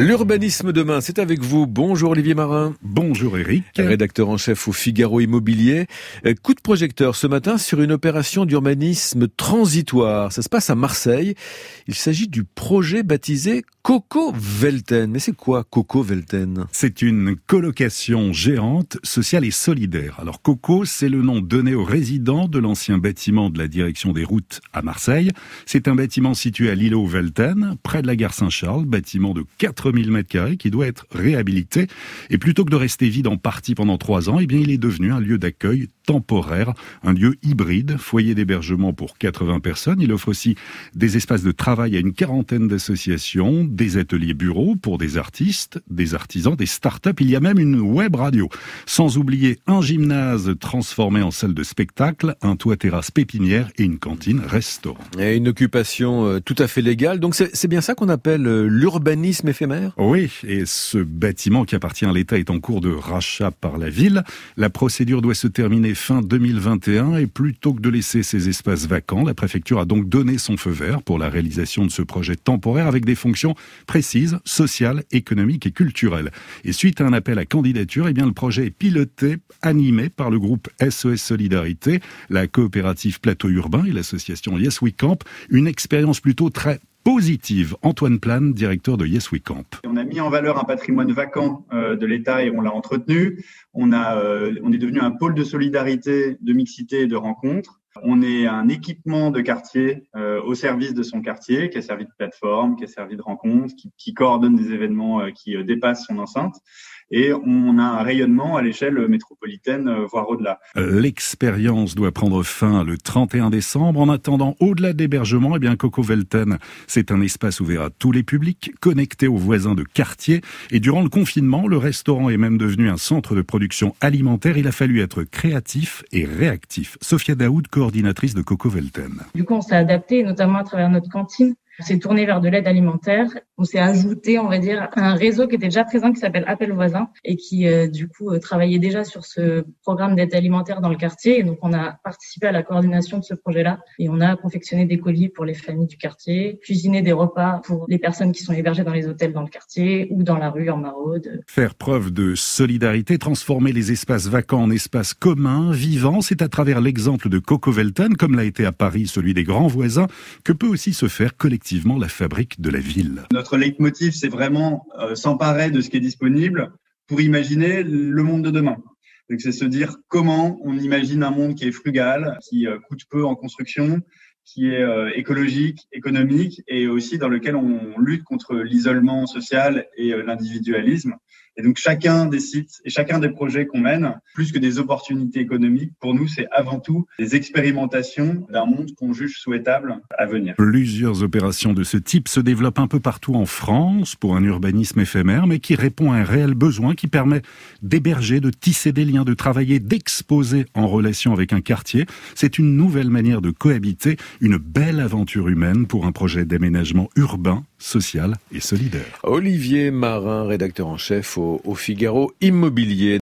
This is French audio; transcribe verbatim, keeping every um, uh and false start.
L'urbanisme demain, c'est avec vous. Bonjour Olivier Marin. Bonjour Eric. Rédacteur en chef au Figaro Immobilier. Coup de projecteur ce matin sur une opération d'urbanisme transitoire. Ça se passe à Marseille. Il s'agit du projet baptisé Coco-Velten. Mais c'est quoi Coco-Velten ? C'est une colocation géante, sociale et solidaire. Alors Coco, c'est le nom donné aux résidents de l'ancien bâtiment de la direction des routes à Marseille. C'est un bâtiment situé à l'îlot Velten, près de la gare Saint-Charles, bâtiment de quatre mille mètres carrés qui doit être réhabilité. Et plutôt que de rester vide en partie pendant trois ans, eh bien, il est devenu un lieu d'accueil temporaire, un lieu hybride, foyer d'hébergement pour quatre-vingts personnes. Il offre aussi des espaces de travail à une quarantaine d'associations, des ateliers bureaux pour des artistes, des artisans, des start-up. Il y a même une web radio. Sans oublier un gymnase transformé en salle de spectacle, un toit terrasse pépinière et une cantine restaurant. Et une occupation euh, tout à fait légale. Donc c'est, c'est bien ça qu'on appelle euh, l'urbanisme éphémère ? Oui, et ce bâtiment qui appartient à l'État est en cours de rachat par la ville. La procédure doit se terminer fin deux mille vingt et un et plutôt que de laisser ces espaces vacants, la préfecture a donc donné son feu vert pour la réalisation de ce projet temporaire avec des fonctions précises, sociales, économiques et culturelles. Et suite à un appel à candidature, eh bien, le projet est piloté, animé par le groupe S O S Solidarité, la coopérative Plateau Urbain et l'association Yes We Camp. Une expérience plutôt très positive. Antoine Plane, directeur de Yes We Camp. On a mis en valeur un patrimoine vacant euh, de l'État et on l'a entretenu. On a, euh, on est devenu un pôle de solidarité, de mixité et de rencontre. On est un équipement de quartier euh, au service de son quartier, qui a servi de plateforme, qui a servi de rencontre, qui, qui coordonne des événements euh, qui euh, dépassent son enceinte. Et on a un rayonnement à l'échelle métropolitaine, euh, voire au-delà. L'expérience doit prendre fin le trente et un décembre. En attendant, au-delà de l'hébergement, eh bien, Coco-Velten, c'est un espace ouvert à tous les publics, connecté aux voisins de quartier. Et durant le confinement, le restaurant est même devenu un centre de production alimentaire. Il a fallu être créatif et réactif. Sophia Daoud, coordinatrice de Coco-Velten. Du coup, on s'est adapté, notamment à travers notre cantine. On s'est tourné vers de l'aide alimentaire. On s'est ajouté, on va dire, à un réseau qui était déjà présent, qui s'appelle Appel Voisins, et qui, euh, du coup, euh, travaillait déjà sur ce programme d'aide alimentaire dans le quartier. Et donc, on a participé à la coordination de ce projet-là. Et on a confectionné des colis pour les familles du quartier, cuisiné des repas pour les personnes qui sont hébergées dans les hôtels dans le quartier ou dans la rue en maraude. Faire preuve de solidarité, transformer les espaces vacants en espaces communs, vivants, c'est à travers l'exemple de Coco-Velten, comme l'a été à Paris celui des grands voisins, que peut aussi se faire collectivement la fabrique de la ville. Notre leitmotiv, c'est vraiment euh, s'emparer de ce qui est disponible pour imaginer le monde de demain. Donc, c'est se dire comment on imagine un monde qui est frugal, qui euh, coûte peu en construction, qui est euh, écologique, économique et aussi dans lequel on lutte contre l'isolement social et euh, l'individualisme. Et donc, chacun des sites et chacun des projets qu'on mène, plus que des opportunités économiques, pour nous, c'est avant tout des expérimentations d'un monde qu'on juge souhaitable à venir. Plusieurs opérations de ce type se développent un peu partout en France pour un urbanisme éphémère, mais qui répond à un réel besoin qui permet d'héberger, de tisser des liens, de travailler, d'exposer en relation avec un quartier. C'est une nouvelle manière de cohabiter, une belle aventure humaine pour un projet d'aménagement urbain, social et solidaire. Olivier Marin, rédacteur en chef au, au Figaro Immobilier.